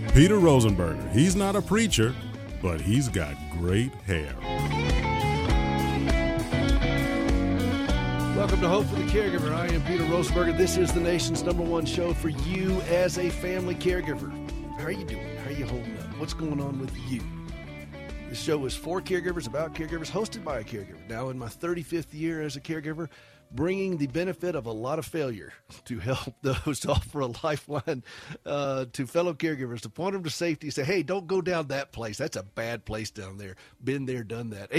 Peter Rosenberger. He's not a preacher, but he's got great hair. Welcome to Hope for the Caregiver. I am Peter Rosenberger. This is the nation's #1 show for you as a family caregiver. How are you doing? How are you holding up? What's going on with you? This show is for caregivers, about caregivers, hosted by a caregiver. Now in my 35th year as a caregiver, bringing the benefit of a lot of failure to help those to offer a lifeline to fellow caregivers, to point them to safety, say, hey, don't go down that place. That's a bad place down there. Been there, done that.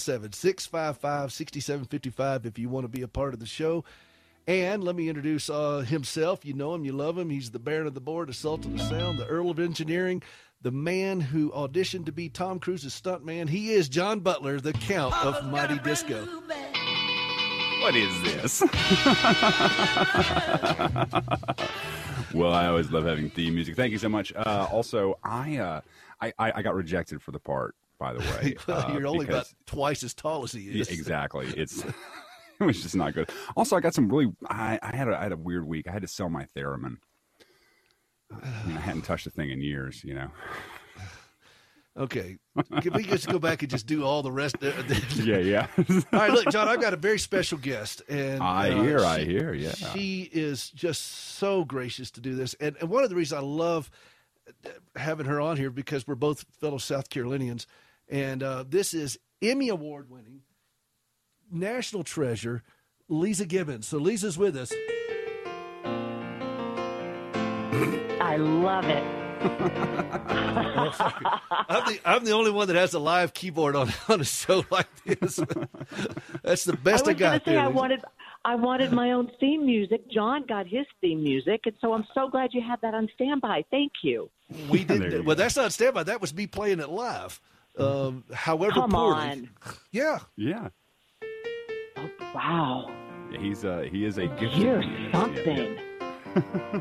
877-655-6755 if you want to be a part of the show. And let me introduce himself. You know him, you love him. He's the Baron of the Board, the Sultan of Sound, the Earl of Engineering, the man who auditioned to be Tom Cruise's stuntman. He is John Butler, the Count of Mighty Disco. What is this? Well, I always love having theme music. Thank you so much. Also, I got rejected for the part, by the way. Well, you're only about twice as tall as he is. Yeah, exactly. It was just not good. Also, I got some really. I had a weird week. I had to sell my theremin. I hadn't touched a thing in years, you know. Okay. Can we just go back and just do all the rest? Yeah. All right, look, John, I've got a very special guest. And I hear, yeah. She is just so gracious to do this. And one of the reasons I love having her on here, because we're both fellow South Carolinians. And this is Emmy Award-winning national treasure, Leeza Gibbons. So Leeza's with us. I love it. I'm the only one that has a live keyboard on a show like this. That's the best I got there. I wanted my own theme music. John got his theme music, and so I'm so glad you had that on standby. Thank you. We did. Well, that's not standby. That was me playing it live. However, come poorly. on. Yeah. Oh, wow. Yeah, he is a gift. You're something. Yeah.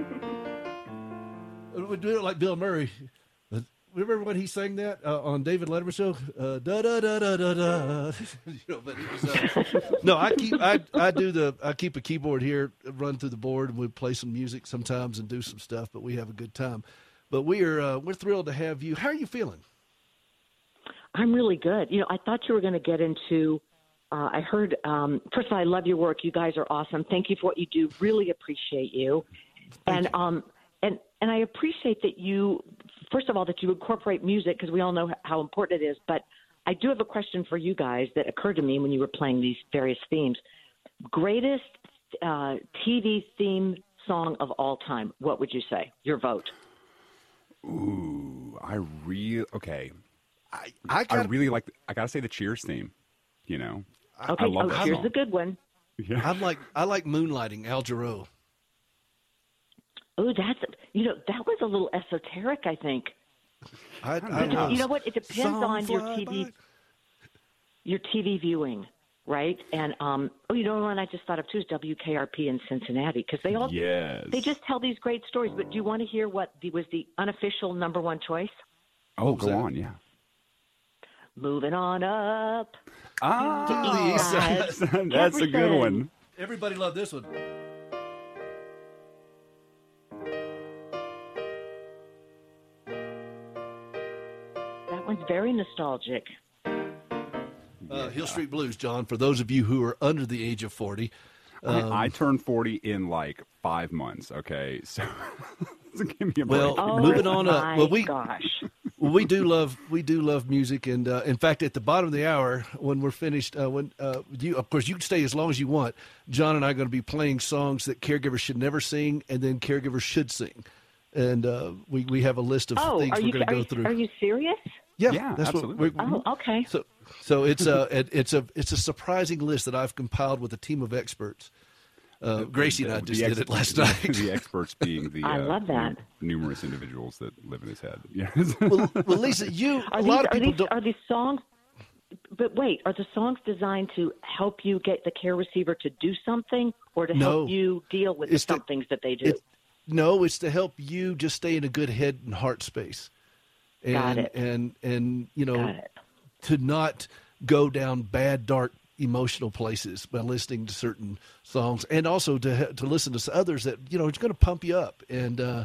We do it like Bill Murray. Remember when he sang that on David Letterman's show? Da da da da da da. You know, but it was, no, I keep a keyboard here, run through the board, and we play some music sometimes and do some stuff. But we have a good time. But we're thrilled to have you. How are you feeling? I'm really good. You know, I thought you were going to get into. I heard. First of all, I love your work. You guys are awesome. Thank you for what you do. Really appreciate you. Thank you. And I appreciate that you, first of all, that you incorporate music, because we all know how important it is. But I do have a question for you guys that occurred to me when you were playing these various themes. Greatest TV theme song of all time, what would you say? Your vote. Ooh, okay. I gotta say the Cheers theme. You know, okay. I love that here's song. a good one. Yeah. I like Moonlighting, Al Jarreau. Oh, that was a little esoteric, I think. You know what? It depends on your TV viewing, right? And you know what I just thought of too is WKRP in Cincinnati, because they just tell these great stories. But do you want to hear what was the unofficial #1 choice? Oh, go on, yeah. Moving on up. That's a good one. Everybody loved this one. That one's very nostalgic. Hill Street Blues, John, for those of you who are under the age of 40. I turned 40 in like 5 months, okay? So give me a break. Well, moving on up. Well, gosh. we do love music, and in fact, at the bottom of the hour, when we're finished, of course, you can stay as long as you want. John and I are going to be playing songs that caregivers should never sing, and then caregivers should sing, and we have a list of things we're going to go through. Are you serious? Yeah, that's absolutely. Okay. So it's a surprising list that I've compiled with a team of experts. Gracie and I just did it last night. The experts being the I love that. Numerous individuals that live in his head. Yeah. well, Lisa, are these songs? But wait, are the songs designed to help you get the care receiver to do something, or to help you deal with some things that they do? It's to help you just stay in a good head and heart space. Got it. And to not go down bad, dark, emotional places by listening to certain songs, and also to listen to others that it's going to pump you up. And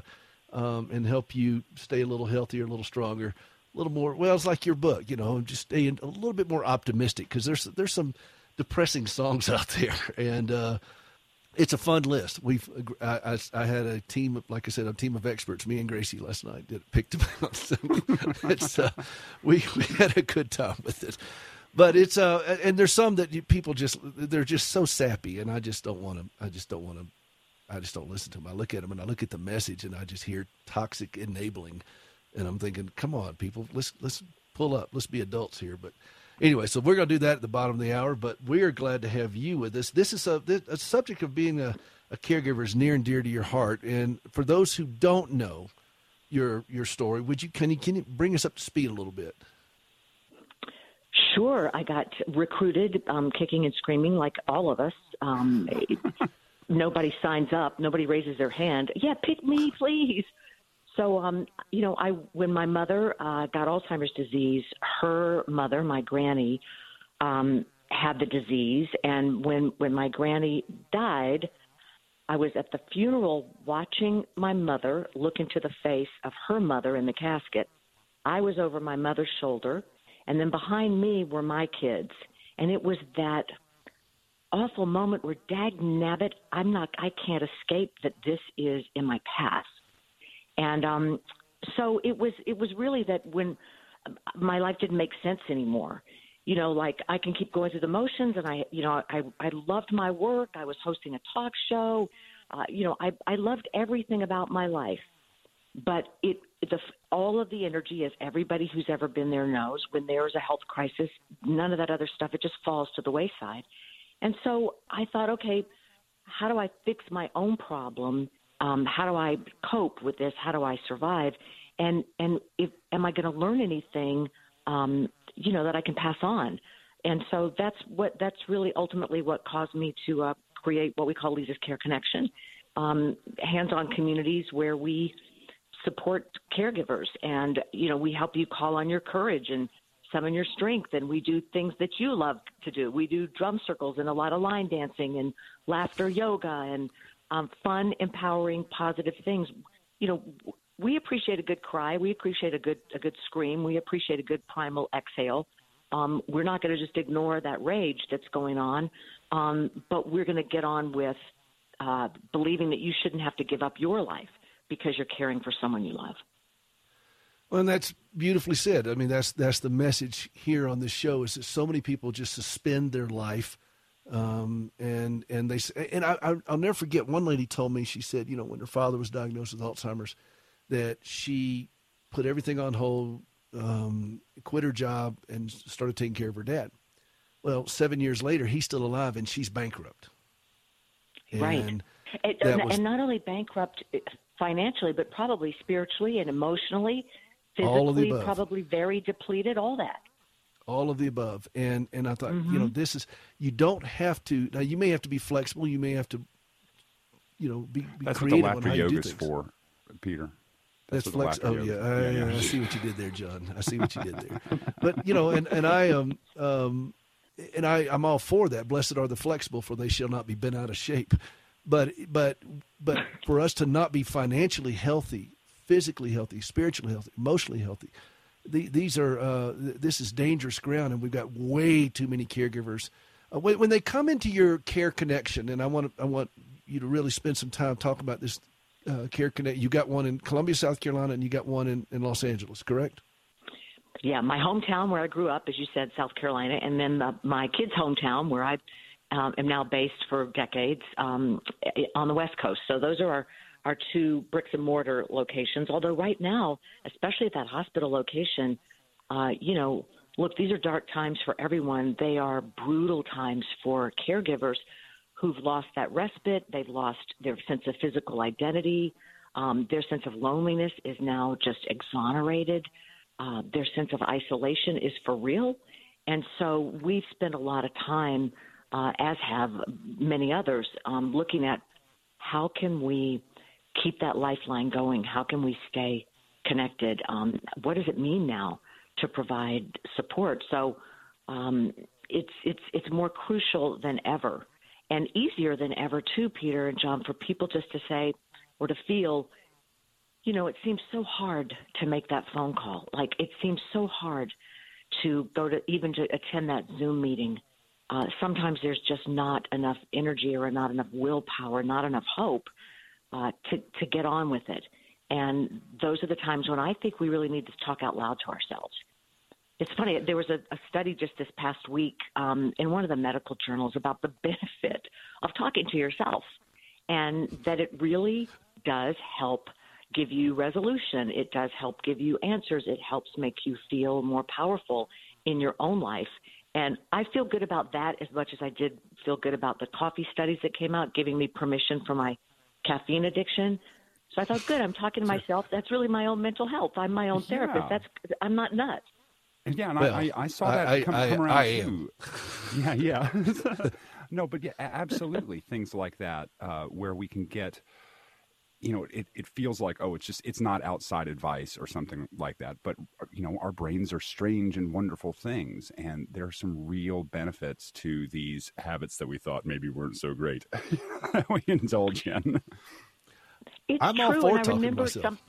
and help you stay a little healthier, a little stronger, a little more. Well, it's like your book, just staying a little bit more optimistic, because there's some depressing songs out there, and it's a fun list. I had a team, like I said, a team of experts. Me and Gracie last night picked them out. We had a good time with it. But it's and there's some that people they're just so sappy, and I just don't want to. I just don't listen to them. I look at them and I look at the message, and I just hear toxic enabling, and I'm thinking, come on, people, let's pull up. Let's be adults here. But anyway, so we're going to do that at the bottom of the hour. But we are glad to have you with us. This is a subject of being a caregiver is near and dear to your heart. And for those who don't know your story, can you bring us up to speed a little bit? Sure. I got recruited, kicking and screaming like all of us. Nobody signs up. Nobody raises their hand. Yeah, pick me, please. So, when my mother got Alzheimer's disease, her mother, my granny, had the disease. And when my granny died, I was at the funeral watching my mother look into the face of her mother in the casket. I was over my mother's shoulder, and then behind me were my kids. And it was that awful moment where, dagnabbit, I can't escape that this is in my past. And so it was really that when my life didn't make sense anymore, like I can keep going through the motions, and I loved my work. I was hosting a talk show. I loved everything about my life. But all of the energy, as everybody who's ever been there knows, when there is a health crisis, none of that other stuff, it just falls to the wayside. And so I thought, okay, how do I fix my own problem? How do I cope with this? How do I survive? And am I going to learn anything, that I can pass on? And so that's really ultimately what caused me to create what we call Lisa's Care Connection, hands-on communities where we support caregivers, and we help you call on your courage and summon your strength, and we do things that you love to do. We do drum circles and a lot of line dancing and laughter yoga and fun, empowering, positive things. We appreciate a good cry. We appreciate a good scream. We appreciate a good primal exhale. We're not going to just ignore that rage that's going on, but we're going to get on with believing that you shouldn't have to give up your life because you're caring for someone you love. Well, and that's beautifully said. I mean, that's the message here on this show, is that so many people just suspend their life, and I'll never forget. One lady told me, she said, when her father was diagnosed with Alzheimer's, that she put everything on hold, quit her job, and started taking care of her dad. Well, 7 years later, he's still alive, and she's bankrupt. Right. And not only bankrupt financially, but probably spiritually and emotionally, physically, probably very depleted, all that. All of the above. And I thought, this is, you don't have to, now you may have to be flexible, you may have to, be That's creative what the on laughter how you do yoga is things. for, Peter. That's what flex. the Oh laughter yeah. yoga is. I see what you did there, John. I see what you did there. But I'm all for that. Blessed are the flexible, for they shall not be bent out of shape. But for us to not be financially healthy, physically healthy, spiritually healthy, emotionally healthy, this is dangerous ground, and we've got way too many caregivers. When they come into your Care Connection, and I want you to really spend some time talking about this Care Connect. You got one in Columbia, South Carolina, and you got one in Los Angeles, correct? Yeah, my hometown where I grew up, as you said, South Carolina, and then my kids' hometown where I am now based for decades on the West Coast. So those are our two bricks and mortar locations. Although right now, especially at that hospital location, look, these are dark times for everyone. They are brutal times for caregivers who've lost that respite. They've lost their sense of physical identity. Their sense of loneliness is now just exonerated. Their sense of isolation is for real. And so we've spent a lot of time, as have many others, looking at how can we keep that lifeline going? How can we stay connected? What does it mean now to provide support? So it's more crucial than ever, and easier than ever too, Peter and John, for people just to say or to feel, it seems so hard to make that phone call. Like, it seems so hard to attend that Zoom meeting. Sometimes there's just not enough energy or not enough willpower, not enough hope to get on with it. And those are the times when I think we really need to talk out loud to ourselves. It's funny, there was a study just this past week in one of the medical journals about the benefit of talking to yourself, and that it really does help give you resolution. It does help give you answers. It helps make you feel more powerful in your own life. And I feel good about that as much as I did feel good about the coffee studies that came out, giving me permission for my caffeine addiction. So I thought, good, I'm talking to myself. That's really my own mental health. I'm my own therapist. I'm not nuts. Yeah, and I saw that come around I too. Yeah. No, but yeah, absolutely. Things like that where we can get, it feels like, it's not outside advice or something like that. But, our brains are strange and wonderful things. And there are some real benefits to these habits that we thought maybe weren't so great. We indulge in. It's I'm true, all for and talking I remember to myself.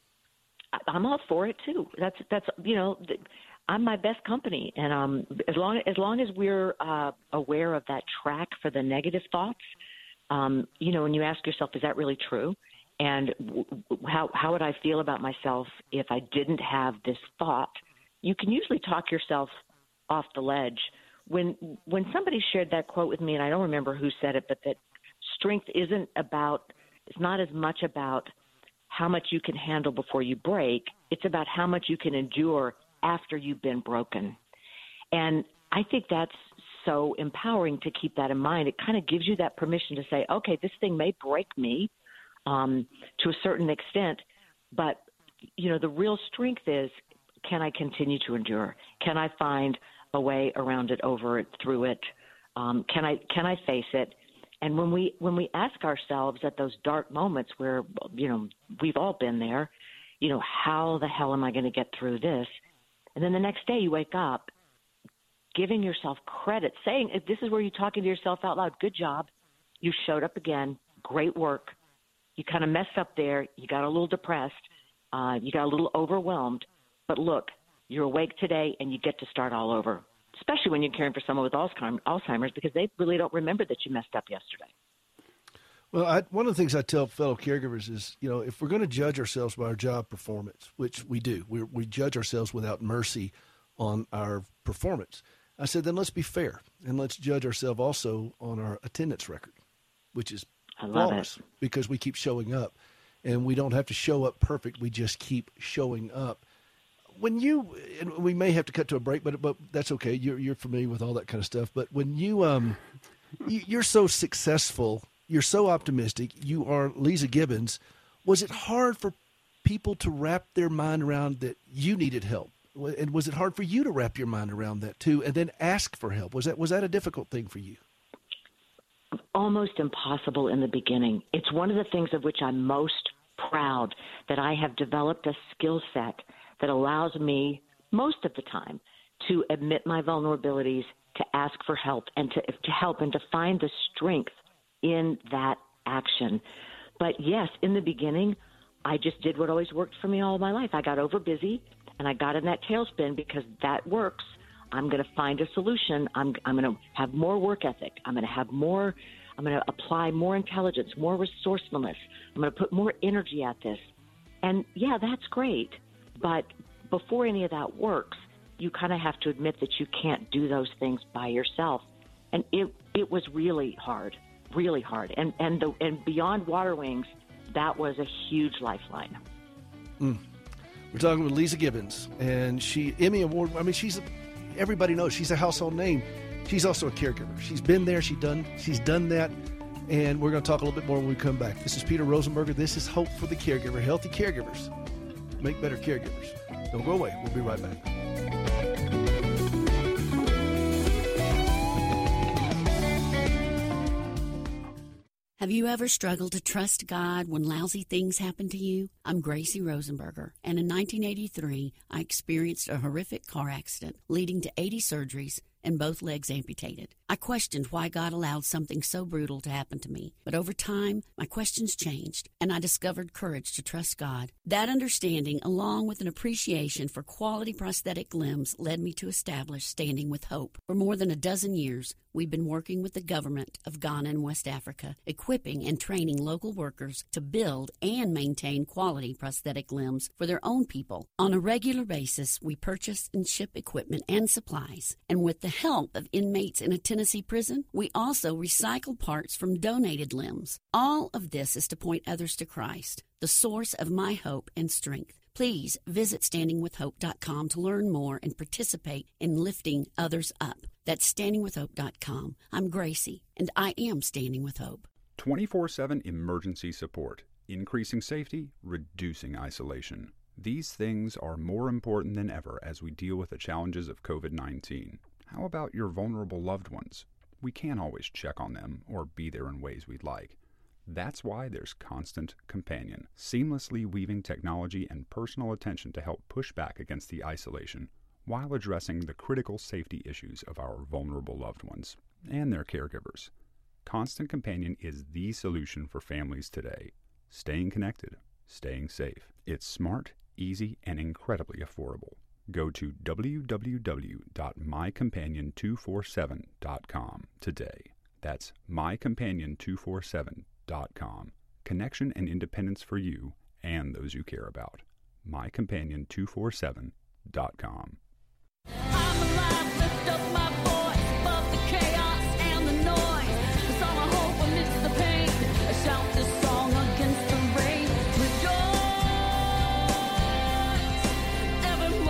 I'm all for it too. That's I'm my best company, and as long as we're aware of that track for the negative thoughts, when you ask yourself, is that really true? And how would I feel about myself if I didn't have this thought? You can usually talk yourself off the ledge. When somebody shared that quote with me, and I don't remember who said it, but that strength it's not as much about how much you can handle before you break. It's about how much you can endure after you've been broken. And I think that's so empowering to keep that in mind. It kind of gives you that permission to say, okay, this thing may break me to a certain extent, but, the real strength is, can I continue to endure? Can I find a way around it, over it, through it? Can I face it? And when we ask ourselves at those dark moments where, we've all been there, how the hell am I going to get through this? And then the next day you wake up giving yourself credit, saying, if this is where you're talking to yourself out loud, good job. You showed up again. Great work. You kind of messed up there. You got a little depressed. You got a little overwhelmed. But look, you're awake today and you get to start all over, especially when you're caring for someone with Alzheimer's, because they really don't remember that you messed up yesterday. Well, one of the things I tell fellow caregivers is, if we're going to judge ourselves by our job performance, which we do, we judge ourselves without mercy on our performance. I said, then let's be fair, and let's judge ourselves also on our attendance record, which is flawless because we keep showing up, and we don't have to show up perfect. We just keep showing up. And we may have to cut to a break, but that's okay. You're familiar with all that kind of stuff. But when you're so successful, you're so optimistic, you are Leeza Gibbons. Was it hard for people to wrap their mind around that you needed help? And was it hard for you to wrap your mind around that too, and then ask for help? Was that a difficult thing for you? Almost impossible in the beginning. It's one of the things of which I'm most proud, that I have developed a skill set that allows me most of the time to admit my vulnerabilities, to ask for help, and to help and to find the strength in that action. But yes, in the beginning, I just did what always worked for me all my life. I got over busy and I got in that tailspin because that works. I'm going to find a solution. I'm going to have more work ethic. I'm going to apply more intelligence, more resourcefulness. I'm going to put more energy at this. And yeah, that's great. But before any of that works, you kind of have to admit that you can't do those things by yourself. And it was really hard. Really hard. And beyond Water Wings, that was a huge lifeline. We're talking with Leeza Gibbons, and she Emmy Award. I mean, everybody knows she's a household name. She's also a caregiver. She's been there. She's done that. And we're going to talk a little bit more when we come back. This is Peter Rosenberger. This is Hope for the Caregiver. Healthy caregivers make better caregivers. Don't go away. We'll be right back. Have you ever struggled to trust God when lousy things happen to you? I'm Gracie Rosenberger, and in 1983, I experienced a horrific car accident leading to 80 surgeries and both legs amputated. I questioned why God allowed something so brutal to happen to me. But over time, my questions changed, and I discovered courage to trust God. That understanding, along with an appreciation for quality prosthetic limbs, led me to establish Standing with Hope. For more than a dozen years, we've been working with the government of Ghana and West Africa, equipping and training local workers to build and maintain quality prosthetic limbs for their own people. On a regular basis, we purchase and ship equipment and supplies. And with the help of inmates in a Tennessee prison, we also recycle parts from donated limbs. All of this is to point others to Christ, the source of my hope and strength. Please visit standingwithhope.com to learn more and participate in lifting others up. That's standingwithhope.com. I'm Gracie, and I am Standing with Hope. 24/7 emergency support, increasing safety, reducing isolation. These things are more important than ever as we deal with the challenges of COVID-19. How about your vulnerable loved ones? We can't always check on them or be there in ways we'd like. That's why there's Constant Companion, seamlessly weaving technology and personal attention to help push back against the isolation while addressing the critical safety issues of our vulnerable loved ones and their caregivers. Constant Companion is the solution for families today. Staying connected, staying safe. It's smart, easy, and incredibly affordable. Go to www.mycompanion247.com today. That's mycompanion247.com. Connection and independence for you and those you care about. mycompanion247.com. I'm alive, lift up my voice above the chaos and the noise. 'Cause all my hope amidst the pain, I shout this song against the rain. Rejoice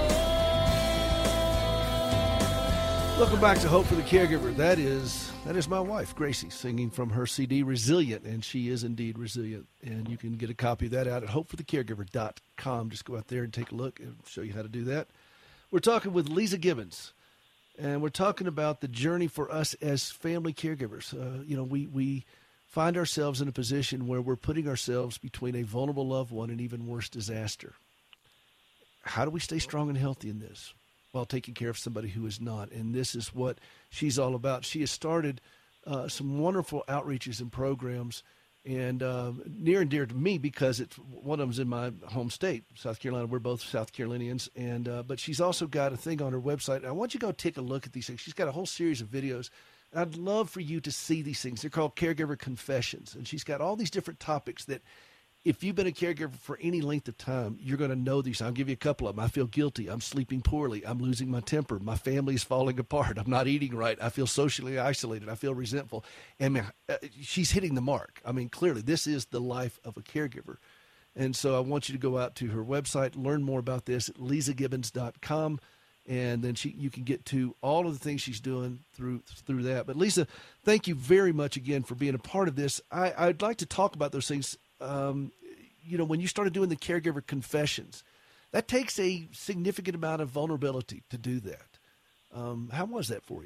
evermore. Welcome back to Hope for the Caregiver. That is my wife, Gracie, singing from her CD, Resilient, and she is indeed resilient. And you can get a copy of that out at hopeforthecaregiver.com. Just go out there and take a look and show you how to do that. We're talking with Leeza Gibbons, and we're talking about the journey for us as family caregivers. We find ourselves in a position where we're putting ourselves between a vulnerable loved one and even worse, disaster. How do we stay strong and healthy in this while taking care of somebody who is not? And this is what she's all about. She has started some wonderful outreaches and programs, and near and dear to me because it's one of them's in my home state, South Carolina. We're both South Carolinians, and but she's also got a thing on her website. And I want you to go take a look at these things. She's got a whole series of videos. And I'd love for you to see these things. They're called Caregiver Confessions, and she's got all these different topics that if you've been a caregiver for any length of time, you're going to know these. I'll give you a couple of them. I feel guilty. I'm sleeping poorly. I'm losing my temper. My family is falling apart. I'm not eating right. I feel socially isolated. I feel resentful. And she's hitting the mark. I mean, clearly, this is the life of a caregiver. And so I want you to go out to her website, learn more about this at LeezaGibbons.com, and then you can get to all of the things she's doing through that. But Leeza, thank you very much again for being a part of this. I'd like to talk about those things. When you started doing the Caregiver Confessions, that takes a significant amount of vulnerability to do that. How was that for you?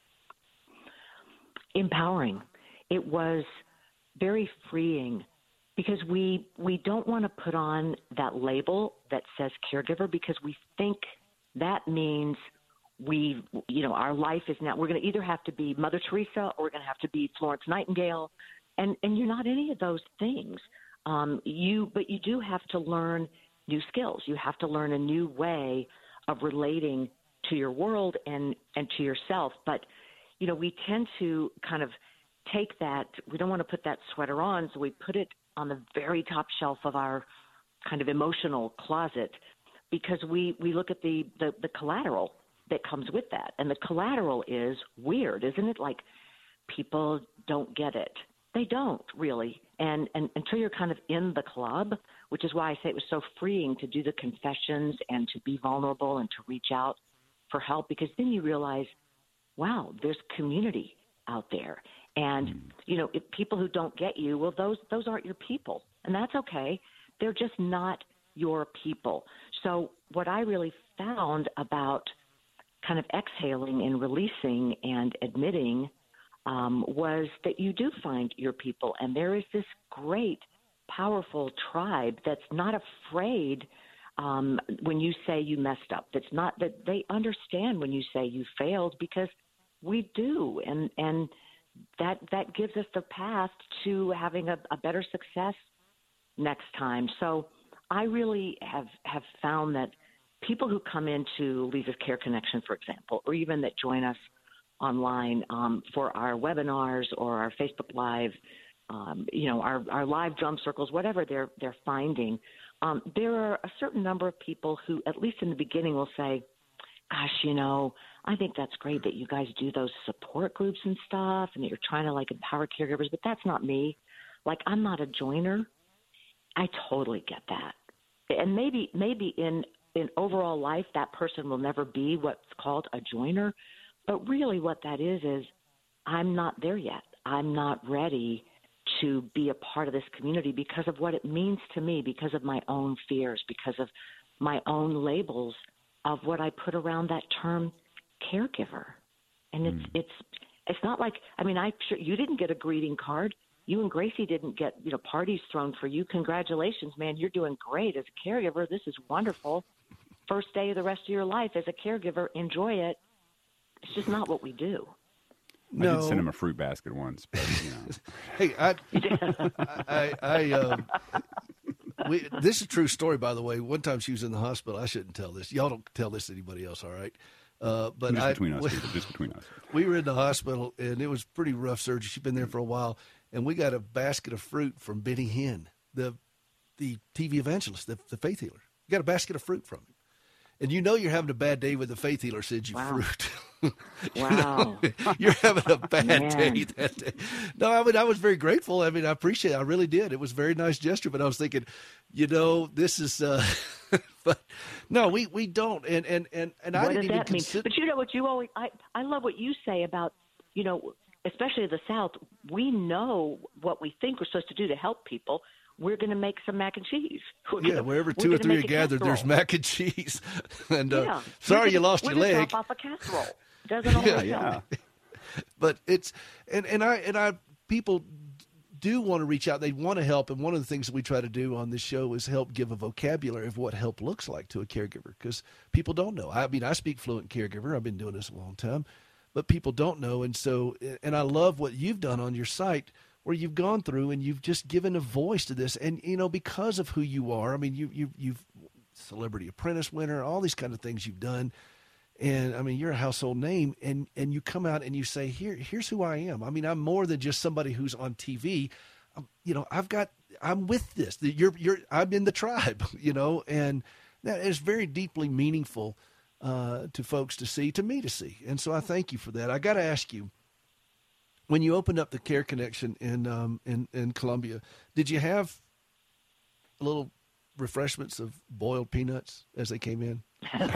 Empowering. It was very freeing because we don't want to put on that label that says caregiver because we think that means our life is now, we're going to either have to be Mother Teresa or we're going to have to be Florence Nightingale. And you're not any of those things. But you do have to learn new skills. You have to learn a new way of relating to your world and to yourself. But, we tend to kind of take that. We don't want to put that sweater on, so we put it on the very top shelf of our kind of emotional closet because we look at the collateral that comes with that. And the collateral is weird, isn't it? Like people don't get it. They don't really. And until you're kind of in the club, which is why I say it was so freeing to do the confessions and to be vulnerable and to reach out for help, because then you realize, wow, there's community out there. And, if people who don't get you, well, those aren't your people. And that's okay. They're just not your people. So what I really found about kind of exhaling and releasing and admitting was that you do find your people. And there is this great, powerful tribe that's not afraid when you say you messed up. That's not that they understand when you say you failed because we do, and that gives us the path to having a better success next time. So I really have found that people who come into Lisa's Care Connection, for example, or even that join us online for our webinars or our Facebook Live, our live drum circles, whatever they're finding, there are a certain number of people who, at least in the beginning, will say, gosh, I think that's great that you guys do those support groups and stuff and that you're trying to like empower caregivers, but that's not me. Like, I'm not a joiner. I totally get that. And maybe in overall life, that person will never be what's called a joiner. But really what that is I'm not there yet. I'm not ready to be a part of this community because of what it means to me, because of my own fears, because of my own labels of what I put around that term caregiver. And it's not like, I'm sure you didn't get a greeting card. You and Gracie didn't get, parties thrown for you. Congratulations, man. You're doing great as a caregiver. This is wonderful. First day of the rest of your life as a caregiver. Enjoy it. It's just not what we do. No. I did send him a fruit basket once, but Hey, this is a true story, by the way. One time she was in the hospital. I shouldn't tell this. Y'all don't tell this to anybody else, all right? But just between us, people, just between us. We were in the hospital, and it was pretty rough surgery. She'd been there for a while, and we got a basket of fruit from Benny Hinn, the TV evangelist, the faith healer. We got a basket of fruit from him. And you're having a bad day when the faith healer sends you fruit. Wow. You're having a bad day that day. No, I was very grateful. I appreciate it. I really did. It was a very nice gesture, but I was thinking, this is, but no, we don't. And I what didn't does even that mean? consider. But what you always, I love what you say about, especially the South, we know what we think we're supposed to do to help people. We're going to make some mac and cheese. Wherever two or three are gathered, there's mac and cheese. And sorry you lost your leg. We're drop off a casserole. Doesn't always help. But it's and I people do want to reach out. They want to help, and one of the things that we try to do on this show is help give a vocabulary of what help looks like to a caregiver, because people don't know. I speak fluent caregiver. I've been doing this a long time, but people don't know, and I love what you've done on your site, where you've gone through and you've just given a voice to this. And, because of who you are, you've Celebrity Apprentice winner, all these kind of things you've done. And, you're a household name, and you come out and you say, here's who I am. I'm more than just somebody who's on TV. I'm with this. I'm in the tribe, and that is very deeply meaningful to folks to see, to me to see. And so I thank you for that. I got to ask you, when you opened up the Care Connection in Columbia, did you have a little refreshments of boiled peanuts as they came in? And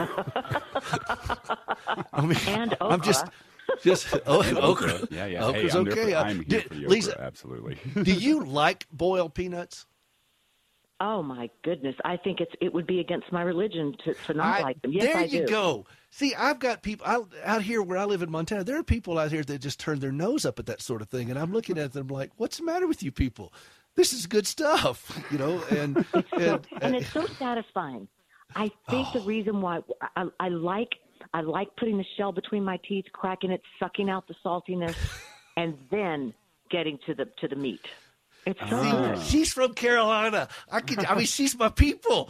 okra. I'm just okra. Yeah. Okra's hey, okay. I'm here for the okra, Lisa, absolutely. Do you like boiled peanuts? Oh my goodness! I think it would be against my religion to not like them. Yes, there I do. you go. See, I've got people out here where I live in Montana. There are people out here that just turn their nose up at that sort of thing, and I'm looking at them like, "What's the matter with you people? This is good stuff," And it's so satisfying. I think the reason why I like putting the shell between my teeth, cracking it, sucking out the saltiness, and then getting to the meat. It's so good. She's from Carolina. She's my people.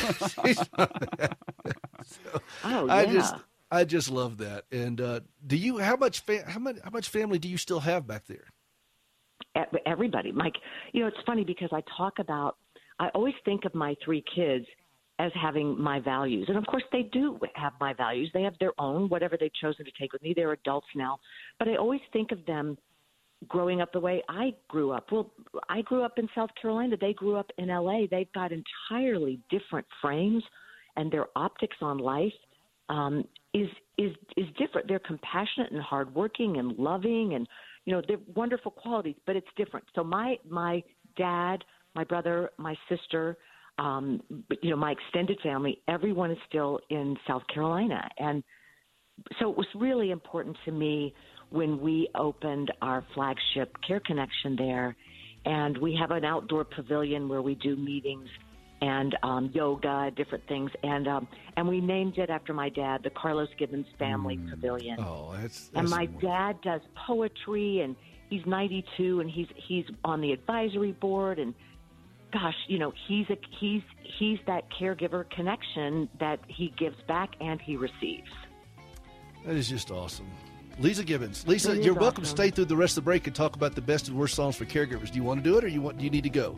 I just love that. And how much family do you still have back there? Everybody, Mike. It's funny because I always think of my three kids as having my values. And of course they do have my values. They have their own, whatever they've chosen to take with me. They're adults now. But I always think of them growing up the way I grew up. Well, I grew up in South Carolina. They grew up in LA. They've got entirely different frames, and their optics on life is different. They're compassionate and hardworking and loving, and they're wonderful qualities, but it's different. So my dad, my brother, my sister, my extended family, everyone is still in South Carolina. And so it was really important to me when we opened our flagship Care Connection there, and we have an outdoor pavilion where we do meetings and yoga, different things. And we named it after my dad, the Carlos Gibbons Family Pavilion. Oh, that's and my dad does poetry, and he's 92, and he's on the advisory board, and gosh, he's that caregiver connection that he gives back and he receives. That is just awesome. Lisa Gibbons. Lisa, you're welcome to stay through the rest of the break and talk about the best and worst songs for caregivers. Do you want to do it, or do you need to go?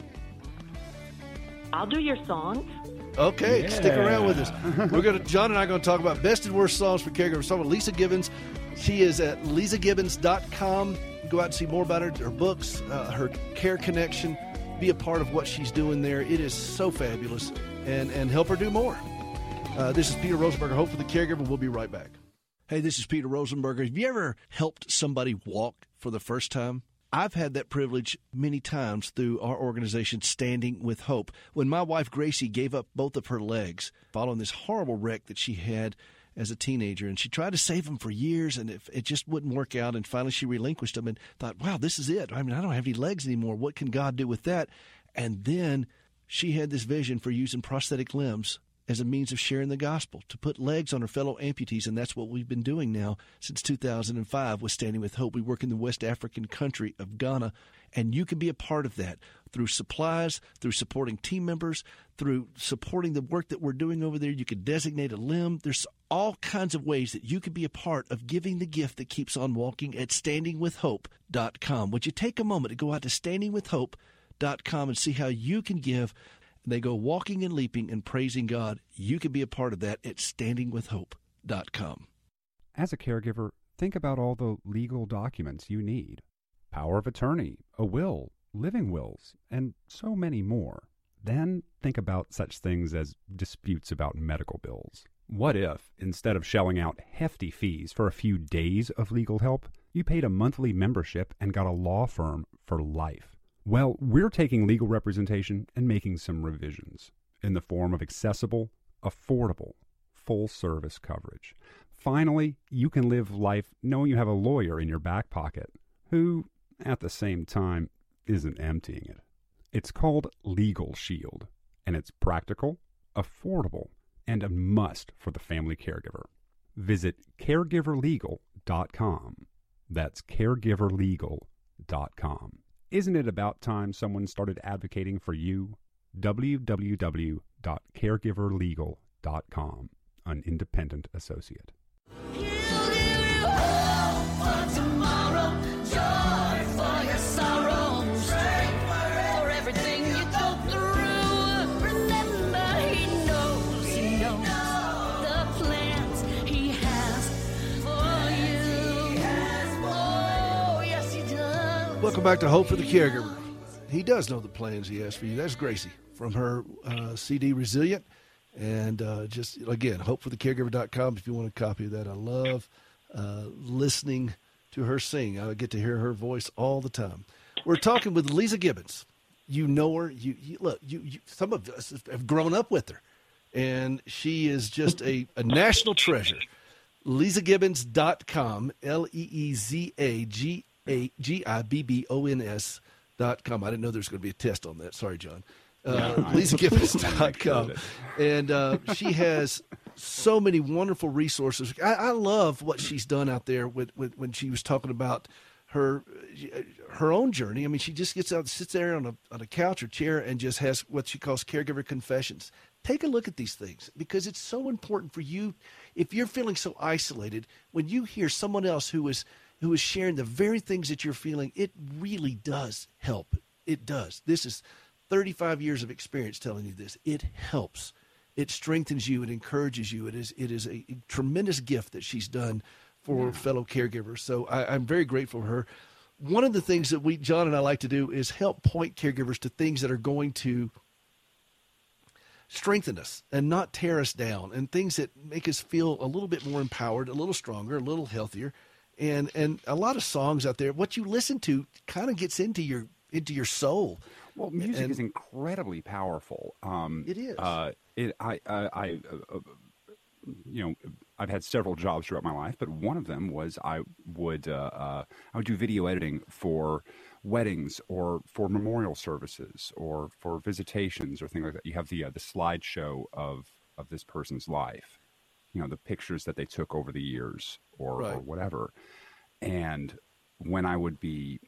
I'll do your songs. Okay, stick around with us. John and I are going to talk about best and worst songs for caregivers. Talking about Lisa Gibbons. She is at lisagibbons.com. Go out and see more about her books, her care connection. Be a part of what she's doing there. It is so fabulous, and help her do more. This is Peter Rosenberger, Hope for the Caregiver. We'll be right back. Hey, this is Peter Rosenberger. Have you ever helped somebody walk for the first time? I've had that privilege many times through our organization, Standing with Hope. When my wife, Gracie, gave up both of her legs following this horrible wreck that she had as a teenager, and she tried to save them for years, and it just wouldn't work out, and finally she relinquished them and thought, wow, this is it. I mean, I don't have any legs anymore. What can God do with that? And then she had this vision for using prosthetic limbs as a means of sharing the gospel, to put legs on her fellow amputees, and that's what we've been doing now since 2005 with Standing with Hope. We work in the West African country of Ghana, and you can be a part of that through supplies, through supporting team members, through supporting the work that we're doing over there. You can designate a limb. There's all kinds of ways that you can be a part of giving the gift that keeps on walking at standingwithhope.com. Would you take a moment to go out to standingwithhope.com and see how you can give? They go walking and leaping and praising God. You can be a part of that at standingwithhope.com. As a caregiver, think about all the legal documents you need. Power of attorney, a will, living wills, and so many more. Then think about such things as disputes about medical bills. What if, instead of shelling out hefty fees for a few days of legal help, you paid a monthly membership and got a law firm for life? Well, we're taking legal representation and making some revisions in the form of accessible, affordable, full-service coverage. Finally, you can live life knowing you have a lawyer in your back pocket who, at the same time, isn't emptying it. It's called Legal Shield, and it's practical, affordable, and a must for the family caregiver. Visit caregiverlegal.com. That's caregiverlegal.com. Isn't it about time someone started advocating for you? www.caregiverlegal.com, an independent associate. He'll give you hope for tomorrow, joy for your sorrow, strength for everything you go through. Remember, he knows the plans he has for you. Oh, yes, he does. Welcome back to Hope for the Caregiver. He does know the plans he has for you. That's Gracie from her CD, Resilient. And just, again, hopeforthecaregiver.com if you want a copy of that. I love listening to her sing. I get to hear her voice all the time. We're talking with Lisa Gibbons. You know her. Look, some of us have grown up with her. And she is just a national treasure. LisaGibbons.com, LeezaGibbons.com. I didn't know there was going to be a test on that. Sorry, John. LisaGibbons.com. And she has so many wonderful resources. I love what she's done out there when she was talking about her own journey. I mean, she just gets out, sits there on a couch or chair and just has what she calls caregiver confessions. Take a look at these things because it's so important for you. If you're feeling so isolated, when you hear someone else who is sharing the very things that you're feeling, it really does help. It does. This is 35 years of experience telling you this. It helps. It strengthens you. It encourages you. It is a tremendous gift that she's done for fellow caregivers. So I'm very grateful for her. One of the things that John and I like to do is help point caregivers to things that are going to strengthen us and not tear us down, and things that make us feel a little bit more empowered, a little stronger, a little healthier. And a lot of songs out there, what you listen to kind of gets into your soul. Well, music is incredibly powerful. It is. I've had several jobs throughout my life, but one of them was I would do video editing for weddings or for memorial services or for visitations or things like that. You have the slideshow of this person's life, the pictures that they took over the years or whatever. And when I would be,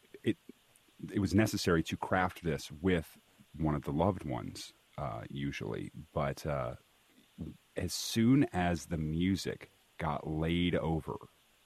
it was necessary to craft this with one of the loved ones, usually. But as soon as the music got laid over,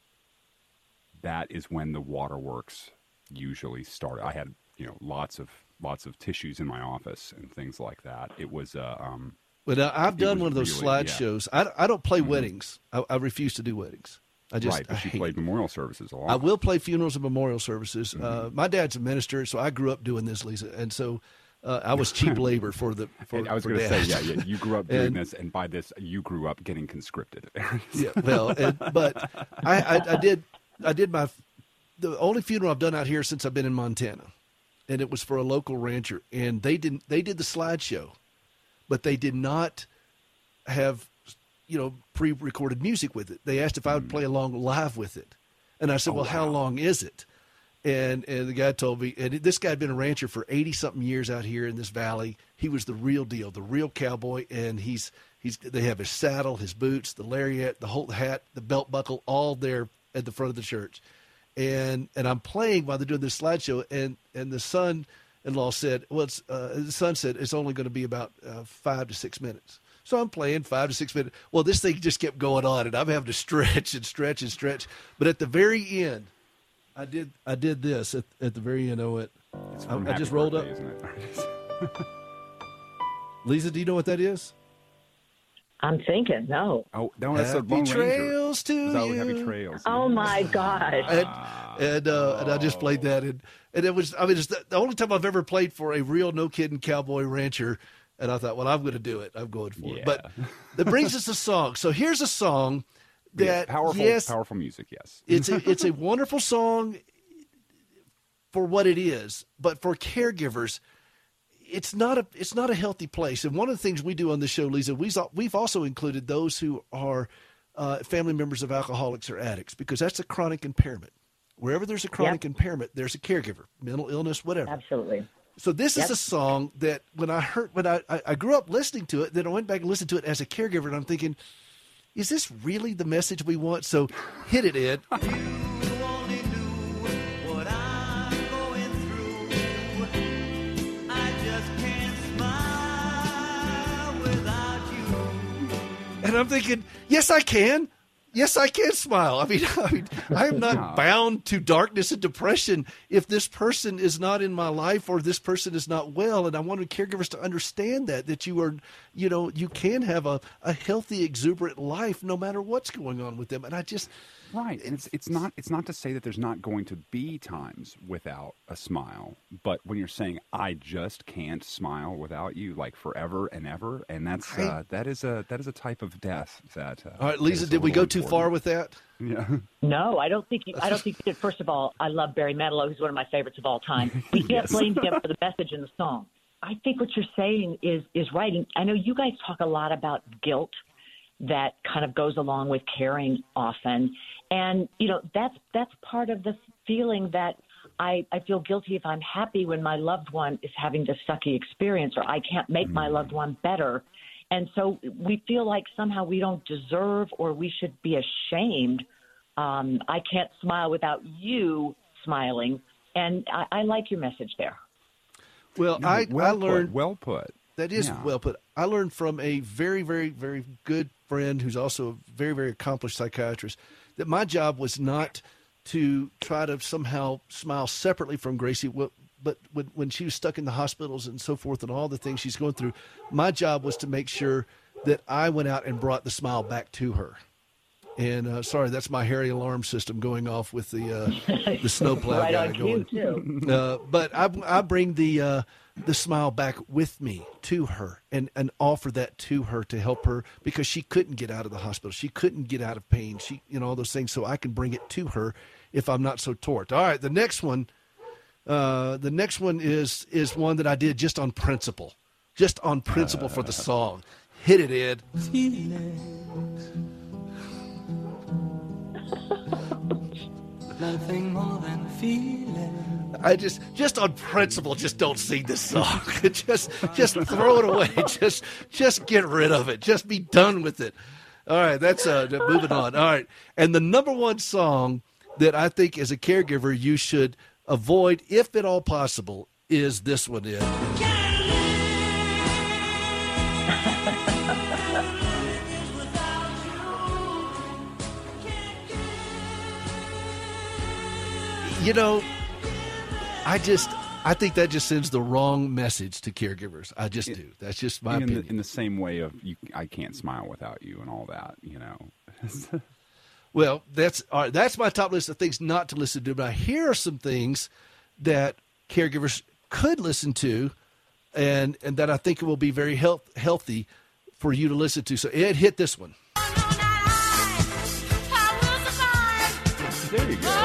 that is when the waterworks usually started. I had, lots of tissues in my office and things like that. It was But I've done one of those slideshows. I don't play weddings. I refuse to do weddings. But you played memorial services a lot. I will play funerals and memorial services. My dad's a minister, so I grew up doing this, Lisa, and so I was cheap labor for the. I was going to say, you grew up doing this, and by this, you grew up getting conscripted. But I did the only funeral I've done out here since I've been in Montana, and it was for a local rancher, and they did the slideshow, but they did not have pre-recorded music with it. They asked if I would play along live with it, and I said, how long is it? And the guy told me, and this guy had been a rancher for 80-something years out here in this valley. He was the real deal, the real cowboy, and they have his saddle, his boots, the lariat, the whole hat, the belt buckle, all there at the front of the church. And I'm playing while they're doing this slideshow, and the son-in-law said, the son said it's only going to be about 5 to 6 minutes. So I'm playing 5 to 6 minutes. Well, this thing just kept going on, and I'm having to stretch and stretch and stretch. But at the very end, I did this at the very end. I just rolled up. Isn't it? Lisa, do you know what that is? I'm thinking, no. Oh, no, that's Happy the Lone Trails Ranger. to you. Happy Trails. Oh my gosh. And I just played that, and it was. I mean, it's the only time I've ever played for a real no kidding cowboy rancher. And I thought, well, I'm going to do it. I'm going for it. But that brings us a song. So here's a song that powerful music. Yes, it's a wonderful song for what it is, but for caregivers, it's not a healthy place. And one of the things we do on this show, Lisa, we've also included those who are family members of alcoholics or addicts, because that's a chronic impairment. Wherever there's a chronic impairment, there's a caregiver, mental illness, whatever. Absolutely. So this is a song that when I grew up listening to it, then I went back and listened to it as a caregiver, and I'm thinking, is this really the message we want? So hit it, Ed. And I'm thinking, yes, I can. Yes, I can smile. I mean, I am not bound to darkness and depression if this person is not in my life or this person is not well. And I want caregivers to understand that you are, you can have a healthy, exuberant life no matter what's going on with them. And I just... Right, and it's not to say that there's not going to be times without a smile, but when you're saying I just can't smile without you, like forever and ever, and that's that is a type of death that. All right, Lisa, did we go too far with that? Yeah. No, I don't think you did. First of all, I love Barry Manilow. He's one of my favorites of all time. We can't blame him for the message in the song. I think what you're saying is right. And I know you guys talk a lot about guilt that kind of goes along with caring often. And, that's part of the feeling that I feel guilty if I'm happy when my loved one is having this sucky experience, or I can't make my loved one better. And so we feel like somehow we don't deserve, or we should be ashamed. I can't smile without you smiling. And I like your message there. Well, I learned. Well put. That is well put. I learned from a very, very, very good friend who's also a very, very accomplished psychiatrist that my job was not to try to somehow smile separately from Gracie, but when she was stuck in the hospitals and so forth and all the things she's going through, my job was to make sure that I went out and brought the smile back to her. And sorry, that's my Harry alarm system going off with the snowplow right guy on going. Cue, too. But I bring the smile back with me to her and offer that to her to help her, because she couldn't get out of the hospital. She couldn't get out of pain. She, all those things. So I can bring it to her if I'm not so torqued. All right. The next one is one that I did just on principle for the song. Hit it, Ed. Nothing more than a feeling. I just on principle, just don't sing this song. just throw it away. Just get rid of it. Just be done with it. All right, that's moving on. All right, and the number one song that I think as a caregiver you should avoid, if at all possible, is this one. You know, I think that just sends the wrong message to caregivers. I just do. That's just my opinion. In the same way of I can't smile without you and all that, Well, that's all right. That's my top list of things not to listen to. But here are some things that caregivers could listen to, and that I think will be very healthy for you to listen to. So Ed, hit this one. There you go.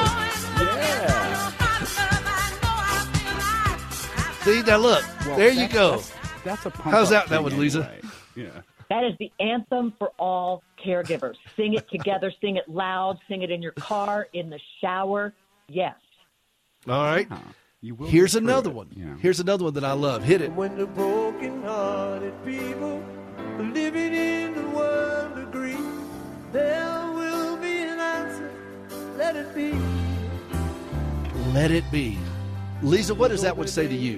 See, now look, there you go. That's a pump How's up that thing one, Lisa? anyway. Yeah. That is the anthem for all caregivers. Sing it together, sing it loud, sing it in your car, in the shower. Yes. All right. Yeah, you will Here's get through another it, one. Here's another one that I love. Hit it. When the broken-hearted people living in the world agree, there will be an answer. Let it be. Let it be. Lisa, what does that one say to you?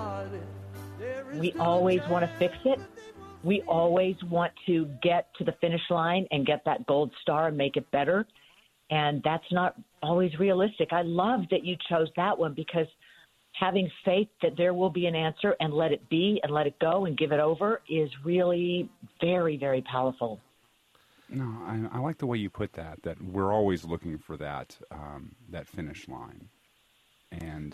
We always want to fix it. We always want to get to the finish line and get that gold star and make it better. And that's not always realistic. I love that you chose that one, because having faith that there will be an answer and let it be and let it go and give it over is really very, very powerful. No, I like the way you put that we're always looking for that finish line. And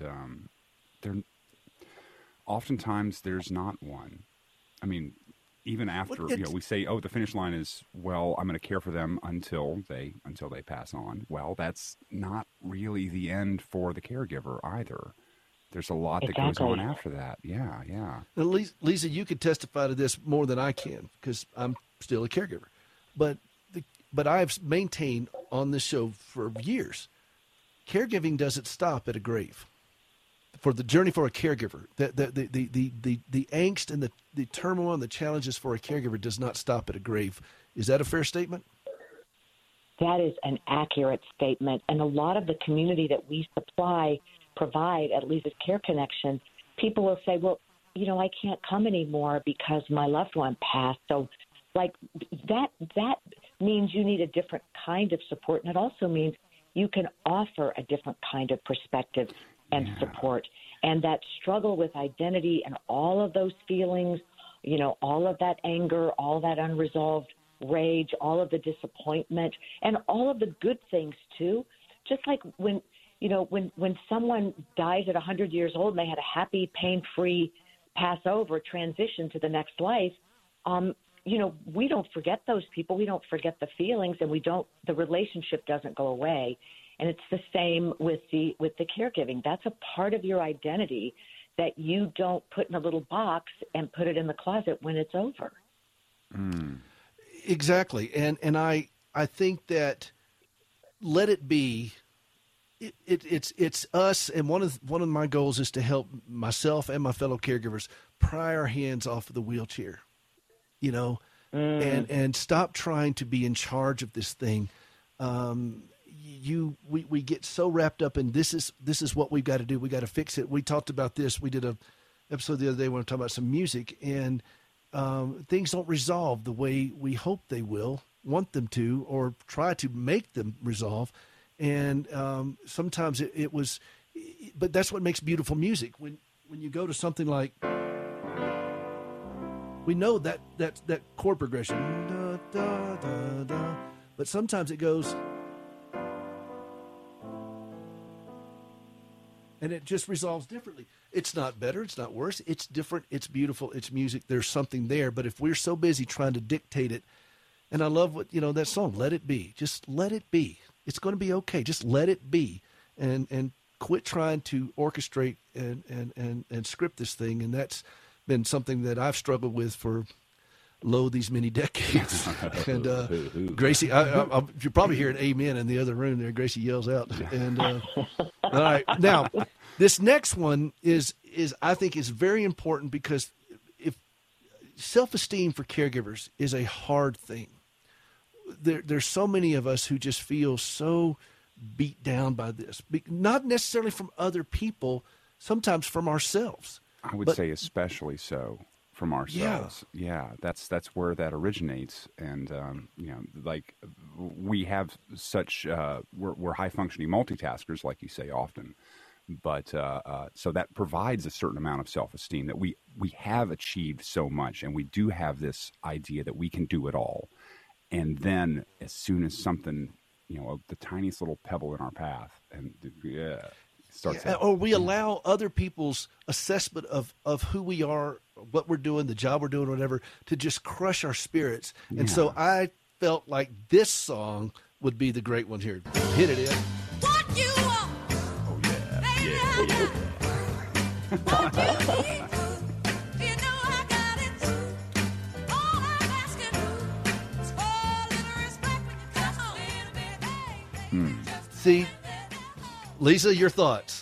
oftentimes there's not one. I mean, even after we say, "Oh, the finish line is well, I'm going to care for them until they pass on." Well, that's not really the end for the caregiver either. There's a lot that goes on after that. Yeah. Now, Lisa, you could testify to this more than I can because I'm still a caregiver. But I've maintained on this show for years, caregiving doesn't stop at a grave. For the journey for a caregiver, the angst and the turmoil and the challenges for a caregiver does not stop at a grave. Is that a fair statement? That is an accurate statement. And a lot of the community that we provide, at least at Care Connection, people will say, well, I can't come anymore because my loved one passed. So like that means you need a different kind of support. And it also means you can offer a different kind of perspective and support. And that struggle with identity and all of those feelings, all of that anger, all that unresolved rage, all of the disappointment, and all of the good things too. Just like when someone dies at 100 years old and they had a happy, pain-free passover transition to the next life, we don't forget those people. We don't forget the feelings, and the relationship doesn't go away. And it's the same with the caregiving. That's a part of your identity that you don't put in a little box and put it in the closet when it's over. Mm. Exactly. And I think that let it be. It's us, and one of my goals is to help myself and my fellow caregivers pry our hands off of the wheelchair, and stop trying to be in charge of this thing. We get so wrapped up in this is what we've got to do. We got to fix it. We talked about this. We did a episode the other day when we were talking about some music, and things don't resolve the way we hope they will, want them to, or try to make them resolve. And sometimes it was, but that's what makes beautiful music. When you go to something like, we know that chord progression, da, da, da, da, but sometimes it goes, and it just resolves differently. It's not better. It's not worse. It's different. It's beautiful. It's music. There's something there. But if we're so busy trying to dictate it, and I love what, that song, Let It Be. Just let it be. It's going to be okay. Just let it be, and quit trying to orchestrate and script this thing. And that's been something that I've struggled with for lo these many decades. And Gracie, you're probably hearing amen in the other room there. Gracie yells out. And all right, now this next one is I think is very important, because if self-esteem for caregivers is a hard thing. There's so many of us who just feel so beat down by this, not necessarily from other people, sometimes from ourselves. I would say especially so from ourselves. Yeah, that's where that originates. And like we have such we're high functioning multitaskers, like you say often. But so that provides a certain amount of self-esteem that we have achieved so much, and we do have this idea that we can do it all. And then as soon as something, the tiniest little pebble in our path, and starts. Yeah, or we allow other people's assessment of who we are, what we're doing, the job we're doing, whatever, to just crush our spirits. Yeah. And so I felt like this song would be the great one here. Hit it in. What you want? Oh, yeah. Baby, Yeah. what you need? You know I got it. All I'm asking is for a little respect. Just a little bit, baby. See, Lisa, your thoughts?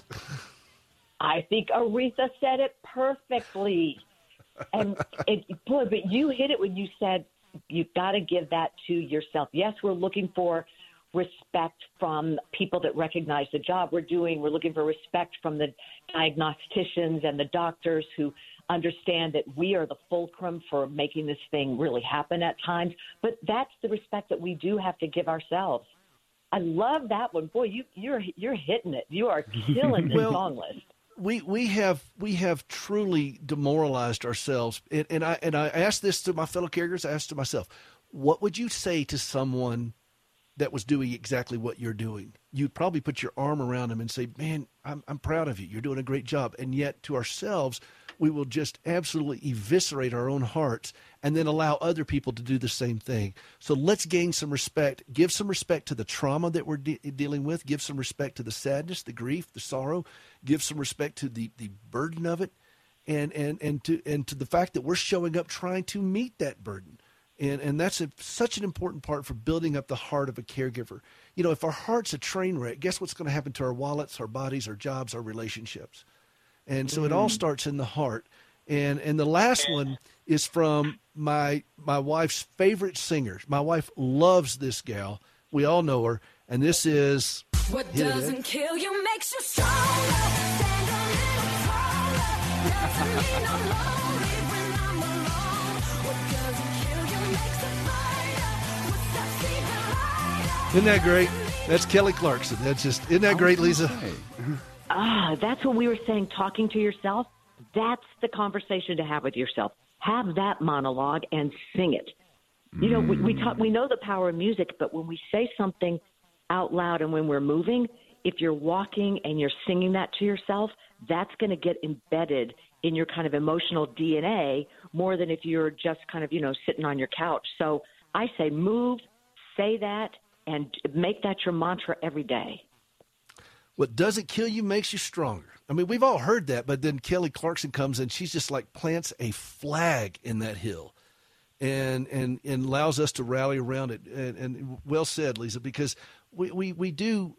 I think Aretha said it perfectly. And boy, but you hit it when you said you've got to give that to yourself. Yes, we're looking for respect from people that recognize the job we're doing. We're looking for respect from the diagnosticians and the doctors who understand that we are the fulcrum for making this thing really happen at times. But that's the respect that we do have to give ourselves. I love that one. Boy, you're hitting it. You are killing this song list. We have truly demoralized ourselves. And I asked this to my fellow caregivers. I asked to myself, what would you say to someone that was doing exactly what you're doing? You'd probably put your arm around them and say, man, I'm proud of you. You're doing a great job. And yet to ourselves, we will just absolutely eviscerate our own hearts and then allow other people to do the same thing. So let's gain some respect, give some respect to the trauma that we're dealing with, give some respect to the sadness, the grief, the sorrow, give some respect to the burden of it, and to the fact that we're showing up trying to meet that burden. And that's such an important part for building up the heart of a caregiver. If our heart's a train wreck, guess what's going to happen to our wallets, our bodies, our jobs, our relationships? And so it all starts in the heart. And the last one is from my wife's favorite singer. My wife loves this gal. We all know her. And this is... What doesn't kill you makes you stronger. Stand a little taller. Doesn't mean I'm lonely when I'm alone. What doesn't kill you makes it brighter. What's that even lighter? Isn't that great? That's Kelly Clarkson. Isn't that great, Lisa? That's what we were saying, talking to yourself. That's the conversation to have with yourself. Have that monologue and sing it. We know the power of music, but when we say something out loud and when we're moving, if you're walking and you're singing that to yourself, that's going to get embedded in your kind of emotional DNA more than if you're just kind of, sitting on your couch. So I say move, say that, and make that your mantra every day. What doesn't kill you makes you stronger. I mean, we've all heard that, but then Kelly Clarkson comes and she's just like plants a flag in that hill and allows us to rally around it. And well said, Lisa, because we do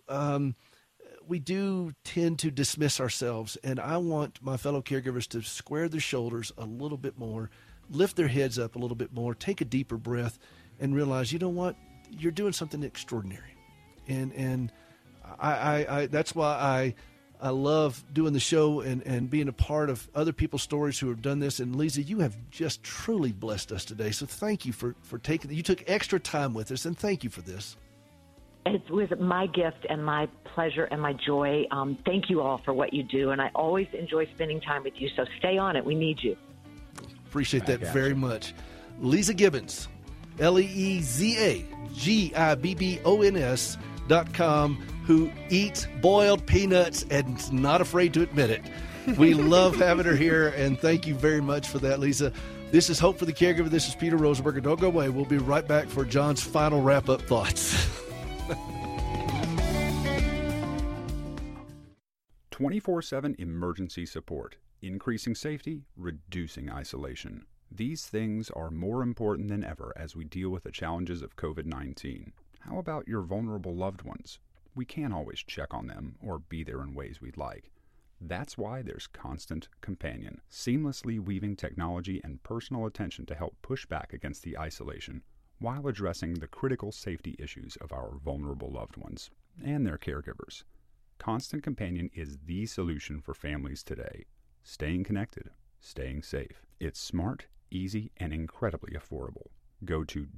tend to dismiss ourselves. And I want my fellow caregivers to square their shoulders a little bit more, lift their heads up a little bit more, take a deeper breath and realize, you know what, you're doing something extraordinary. And I that's why I love doing the show and being a part of other people's stories who have done this. And Lisa, you have just truly blessed us today. So thank you for taking, you took extra time with us, and thank you for this. It was my gift and my pleasure and my joy. Thank you all for what you do. And I always enjoy spending time with you. So stay on it. We need you. Appreciate that very much. Lisa Gibbons, LeezaGibbons.com, who eats boiled peanuts and is not afraid to admit it. We love having her here, and thank you very much for that, Lisa. This is Hope for the Caregiver. This is Peter Rosenberger. Don't go away. We'll be right back for John's final wrap-up thoughts. 24/7 emergency support, increasing safety, reducing isolation. These things are more important than ever as we deal with the challenges of COVID-19. How about your vulnerable loved ones? We can't always check on them or be there in ways we'd like. That's why there's Constant Companion, seamlessly weaving technology and personal attention to help push back against the isolation while addressing the critical safety issues of our vulnerable loved ones and their caregivers. Constant Companion is the solution for families today. Staying connected, staying safe. It's smart, easy, and incredibly affordable. Go to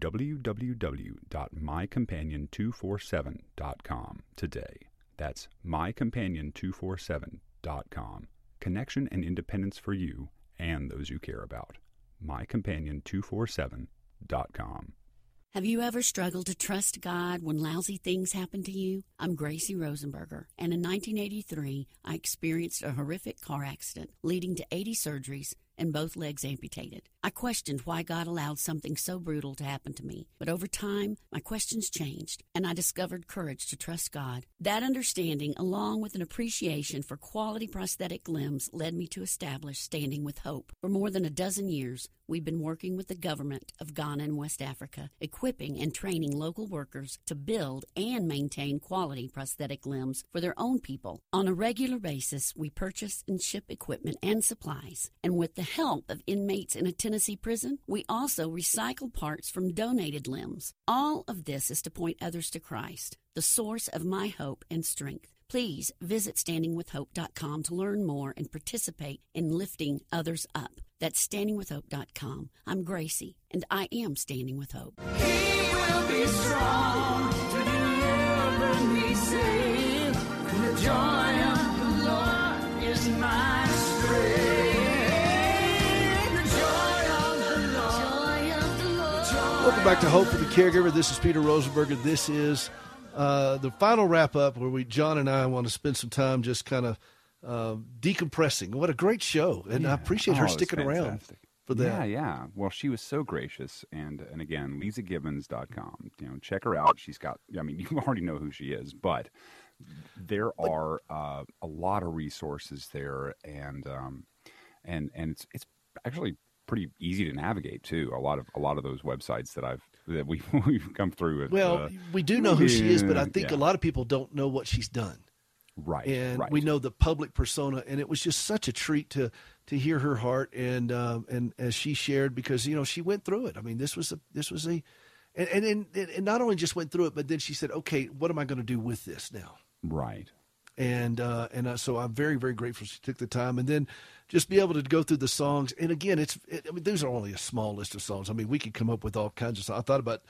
www.mycompanion247.com today. That's mycompanion247.com. Connection and independence for you and those you care about. mycompanion247.com. Have you ever struggled to trust God when lousy things happen to you? I'm Gracie Rosenberger, and in 1983, I experienced a horrific car accident leading to 80 surgeries and both legs amputated. I questioned why God allowed something so brutal to happen to me, but over time, my questions changed, and I discovered courage to trust God. That understanding, along with an appreciation for quality prosthetic limbs, led me to establish Standing with Hope. For more than a dozen years, we've been working with the government of Ghana and West Africa, equipping and training local workers to build and maintain quality prosthetic limbs for their own people. On a regular basis, we purchase and ship equipment and supplies, and with the help of inmates in a Tennessee prison, we also recycle parts from donated limbs. All of this is to point others to Christ, the source of my hope and strength. Please visit standingwithhope.com to learn more and participate in lifting others up. That's standingwithhope.com. I'm Gracie, and I am Standing with Hope. He will be strong to deliver me safe. The joy of the Lord is my strength. The joy of the Lord. Welcome back to Hope for the Caregiver. This is Peter Rosenberger. This is the final wrap-up where John and I want to spend some time just kind of decompressing. What a great show. And I appreciate her it's sticking around fantastic. for that. Yeah. Well, she was so gracious. And again, LisaGibbons.com. Check her out. She's got, you already know who she is, but there are a lot of resources there. And it's actually pretty easy to navigate too. A lot of those websites that we've come through. We do know who she is, but I think a lot of people don't know what she's done. Right. And we know the public persona, and it was just such a treat to hear her heart and as she shared, because she went through it. I mean, this was and not only just went through it, but then she said, "Okay, what am I going to do with this now?" Right. And so I'm very, very grateful she took the time, and then just be able to go through the songs. And again, these are only a small list of songs. I mean, we could come up with all kinds of songs. I thought about,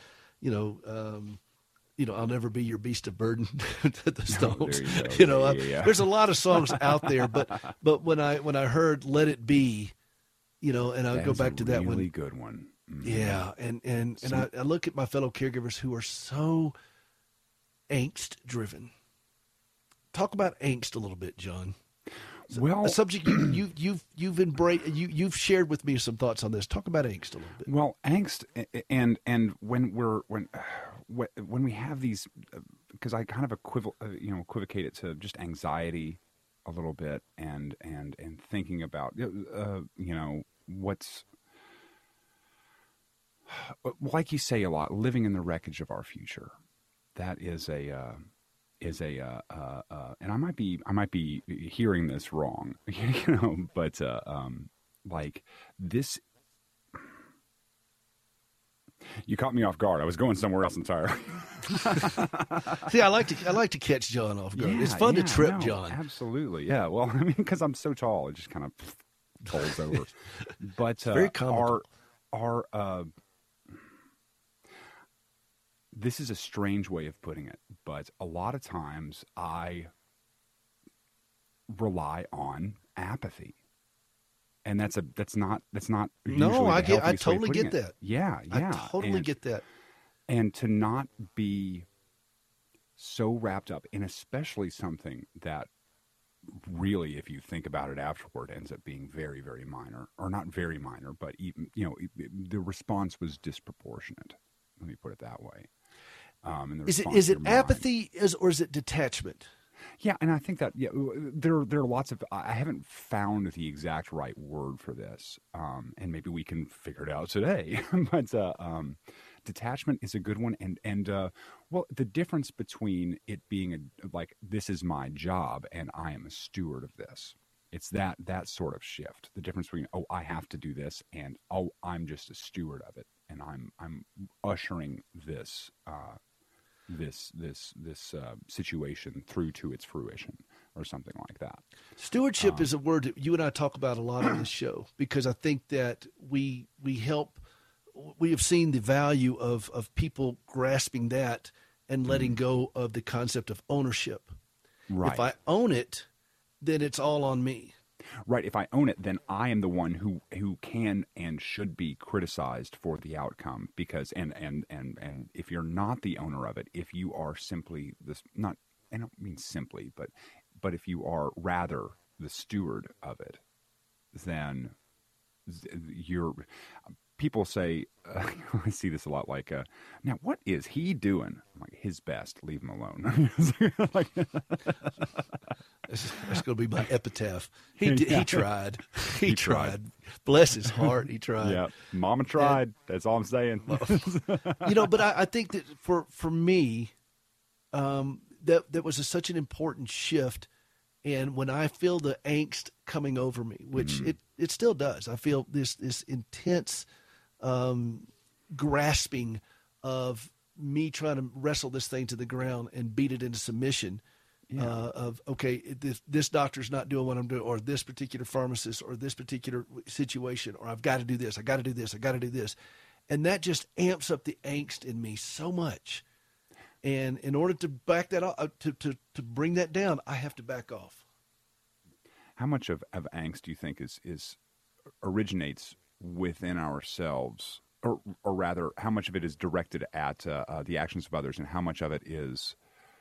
I'll Never Be Your Beast of Burden, the Stones. There's a lot of songs out there, but when I heard Let It Be, and I'll go back to that one. Really good one. Mm-hmm. Yeah, and I look at my fellow caregivers who are so angst driven. Talk about angst a little bit, John. Well, a subject you've embraced. You've shared with me some thoughts on this. Talk about angst a little bit. Well, angst, and when we have these, because I kind of equivocate it to just anxiety a little bit, and thinking about what's, like you say a lot, living in the wreckage of our future. That is and I might be hearing this wrong, but like this, you caught me off guard. I was going somewhere else entirely. See, I like to catch John off guard. It's fun to trip John. Absolutely, yeah. Well, because I'm so tall, it just kind of folds over. But very comical. This is a strange way of putting it, but a lot of times I rely on apathy, and that's not. No, I totally get that. Yeah. I totally get that. And to not be so wrapped up in, especially something that really, if you think about it afterward, ends up being very, very minor, or not very minor, but even the response was disproportionate. Let me put it that way. Is it apathy or is it detachment? Yeah, and I think that there are lots of. I haven't found the exact right word for this, and maybe we can figure it out today. But detachment is a good one, and well, the difference between it being like this is my job and I am a steward of this. It's that sort of shift. The difference between I have to do this and I'm just a steward of it, and I'm ushering this. This situation through to its fruition, or something like that. Stewardship is a word that you and I talk about a lot on this show, because I think that we have seen the value of people grasping that and letting go of the concept of ownership. Right. If I own it, then it's all on me. Right. If I own it, then I am the one who can and should be criticized for the outcome, because and if you're not the owner of it, if you are simply this, not, I don't mean simply, but if you are rather the steward of it, then you're. People say, I see this a lot, like, now what is he doing? I'm like, his best, leave him alone. Like, that's going to be my epitaph. He tried. He tried. Bless his heart, he tried. Yeah, Mama tried. That's all I'm saying. But I think that for me, that was such an important shift. And when I feel the angst coming over me, which it still does, I feel this intense grasping of me trying to wrestle this thing to the ground and beat it into submission. Of okay, this doctor's not doing what I'm doing, or this particular pharmacist, or this particular situation, or I've got to do this, I got to do this, I got to do this, and that just amps up the angst in me so much. And in order to back that off, to bring that down, I have to back off. How much of angst do you think is originates within ourselves, or rather, how much of it is directed at the actions of others, and how much of it is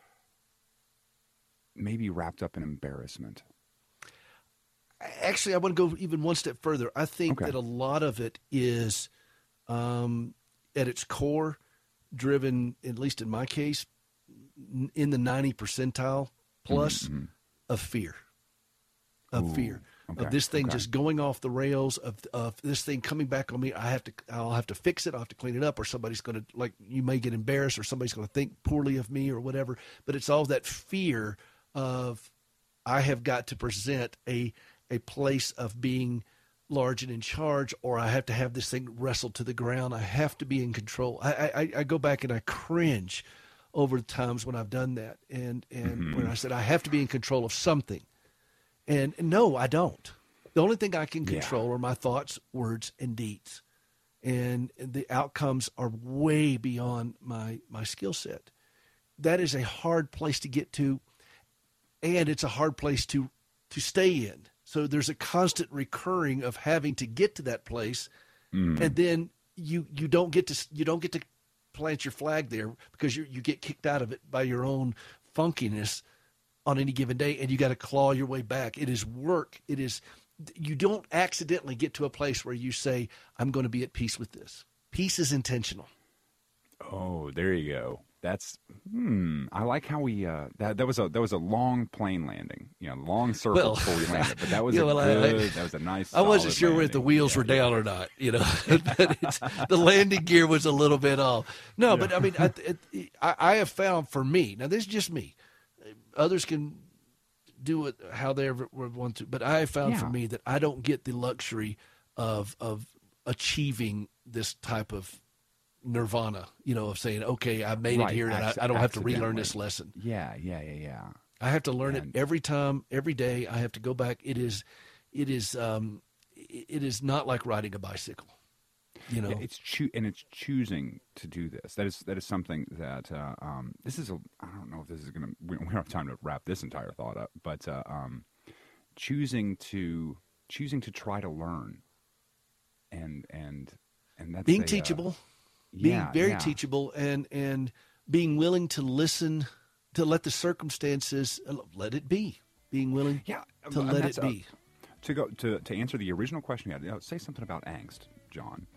maybe wrapped up in embarrassment? Actually, I want to go even one step further. I think that a lot of it is, at its core, driven, at least in my case, in the 90 percentile plus of fear. Of fear. Okay. Of this thing just going off the rails, of this thing coming back on me. I'll have to fix it. I'll have to clean it up, or somebody's going to, like, you may get embarrassed, or somebody's going to think poorly of me, or whatever. But it's all that fear of, I have got to present a place of being large and in charge, or I have to have this thing wrestled to the ground. I have to be in control. I go back and I cringe over the times when I've done that, and when I said I have to be in control of something. And no, I don't. The only thing I can control are my thoughts, words, and deeds. And the outcomes are way beyond my skill set. That is a hard place to get to, and it's a hard place to stay in. So there's a constant recurring of having to get to that place, and then you don't get to plant your flag there, because you get kicked out of it by your own funkiness on any given day, and you got to claw your way back. It is work. It is, you don't accidentally get to a place where you say, I'm going to be at peace with this. Peace is intentional. Oh, there you go. That's I like how we that was a long plane landing, long circle before we landed, but that was that was a nice. I wasn't sure landing. if the wheels were down or not, but the landing gear was a little bit off. No, but I mean, I have found, for me, now this is just me. Others can do it how they ever want to, but I have found for me that I don't get the luxury of achieving this type of nirvana, of saying, okay, I've made it here, and I don't have to relearn this lesson. Yeah. I have to learn it every time, every day. I have to go back. It is not like riding a bicycle. Yeah, it's choosing to do this. That is something that this is I don't know if this is gonna. We don't have time to wrap this entire thought up, but choosing to try to learn, and that's being teachable, being very teachable, and being willing to listen, to let the circumstances let it be. Being willing to let it be. To answer the original question you had, say something about angst, John.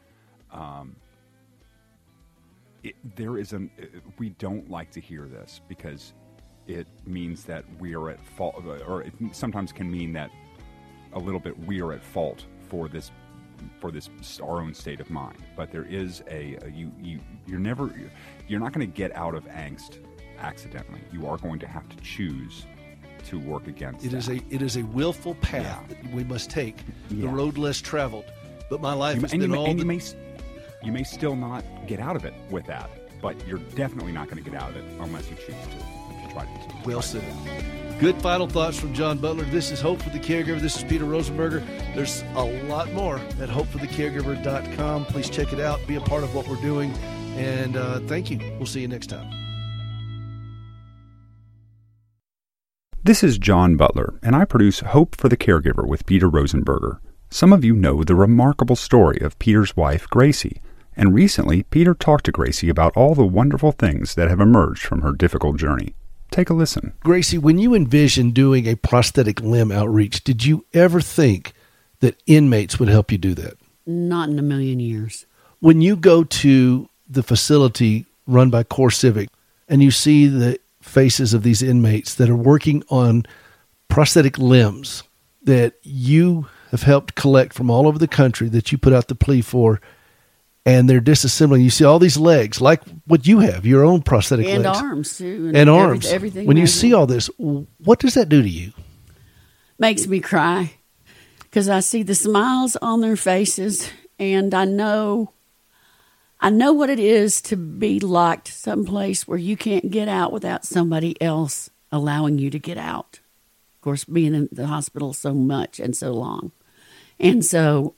We don't like to hear this, because it means that we are at fault, or it sometimes can mean that a little bit we are at fault for this our own state of mind. But there is you're not going to get out of angst accidentally. You are going to have to choose to work against it. that. It is a willful path that we must take, the road less traveled. But my life has been all. You may still not get out of it with that, but you're definitely not going to get out of it unless you choose to try to. Well said. Good final thoughts from John Butler. This is Hope for the Caregiver. This is Peter Rosenberger. There's a lot more at hopeforthecaregiver.com. Please check it out. Be a part of what we're doing. And thank you. We'll see you next time. This is John Butler, and I produce Hope for the Caregiver with Peter Rosenberger. Some of you know the remarkable story of Peter's wife, Gracie. And recently, Peter talked to Gracie about all the wonderful things that have emerged from her difficult journey. Take a listen. Gracie, when you envisioned doing a prosthetic limb outreach, did you ever think that inmates would help you do that? Not in a million years. When you go to the facility run by CoreCivic and you see the faces of these inmates that are working on prosthetic limbs that you have helped collect from all over the country that you put out the plea for, and they're disassembling. You see all these legs, like what you have, your own prosthetic and legs. Arms, too. And arms. Everything. When you see all this, what does that do to you? Makes me cry because I see the smiles on their faces, and I know what it is to be locked someplace where you can't get out without somebody else allowing you to get out. Of course, being in the hospital so much and so long. And so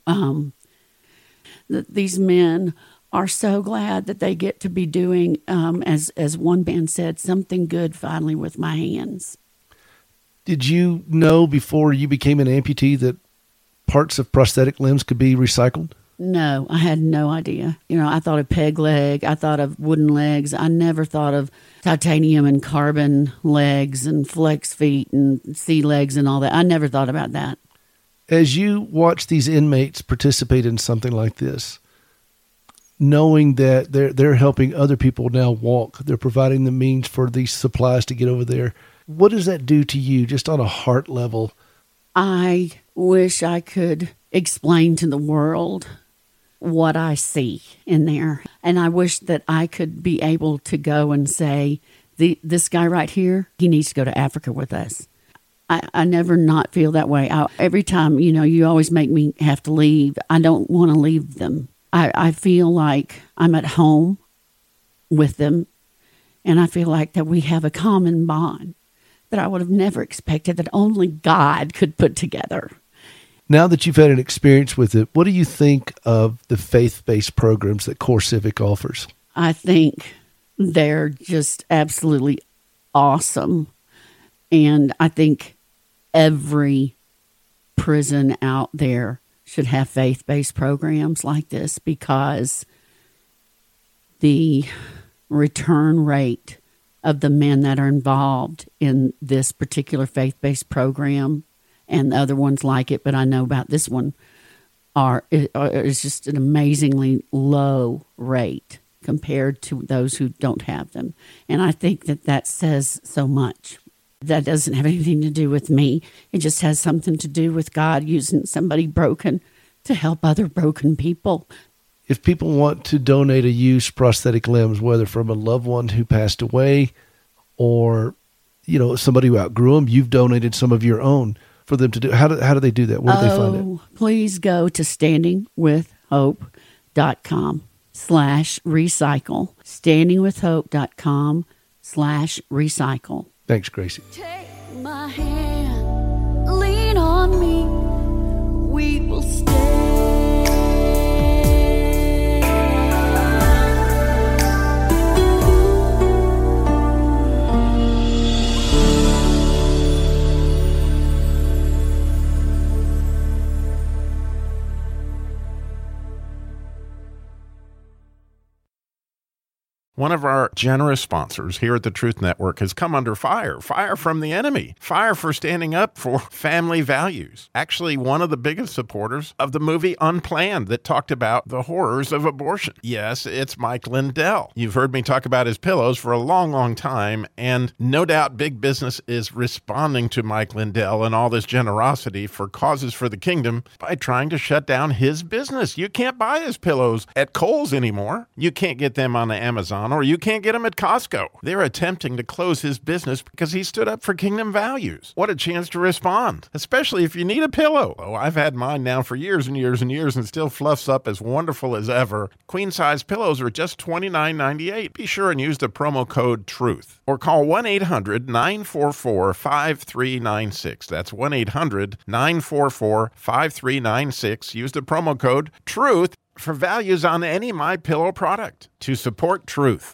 these men are so glad that they get to be doing, as one man said, something good finally with my hands. Did you know before you became an amputee that parts of prosthetic limbs could be recycled? No, I had no idea. I thought of peg leg. I thought of wooden legs. I never thought of titanium and carbon legs and flex feet and sea legs and all that. I never thought about that. As you watch these inmates participate in something like this, knowing that they're helping other people now walk, they're providing the means for these supplies to get over there, what does that do to you just on a heart level? I wish I could explain to the world what I see in there. And I wish that I could be able to go and say, this guy right here, he needs to go to Africa with us. I never not feel that way. Every time, you always make me have to leave. I don't want to leave them. I feel like I'm at home with them, and I feel like that we have a common bond that I would have never expected that only God could put together. Now that you've had an experience with it, what do you think of the faith-based programs that CoreCivic offers? I think they're just absolutely awesome. And I think every prison out there should have faith-based programs like this, because the return rate of the men that are involved in this particular faith-based program and the other ones like it, but I know about this one, is just an amazingly low rate compared to those who don't have them. And I think that says so much. That doesn't have anything to do with me. It just has something to do with God using somebody broken to help other broken people. If people want to donate a used prosthetic limbs, whether from a loved one who passed away or, somebody who outgrew them, you've donated some of your own for them to do. How do they do that? Where do they find it? Please go to standingwithhope.com/recycle. standingwithhope.com/recycle. Thanks, Gracie. Take my hand, lean on me, we will stay. One of our generous sponsors here at the Truth Network has come under fire. Fire from the enemy. Fire for standing up for family values. Actually, one of the biggest supporters of the movie Unplanned that talked about the horrors of abortion. Yes, it's Mike Lindell. You've heard me talk about his pillows for a long, long time, and no doubt big business is responding to Mike Lindell and all this generosity for causes for the kingdom by trying to shut down his business. You can't buy his pillows at Kohl's anymore. You can't get them on the Amazon, or you can't get them at Costco. They're attempting to close his business because he stood up for kingdom values. What a chance to respond, especially if you need a pillow. Oh, I've had mine now for years and years and years and still fluffs up as wonderful as ever. Queen-size pillows are just $29.98. Be sure and use the promo code TRUTH or call 1-800-944-5396. That's 1-800-944-5396. Use the promo code TRUTH for values on any MyPillow product to support truth.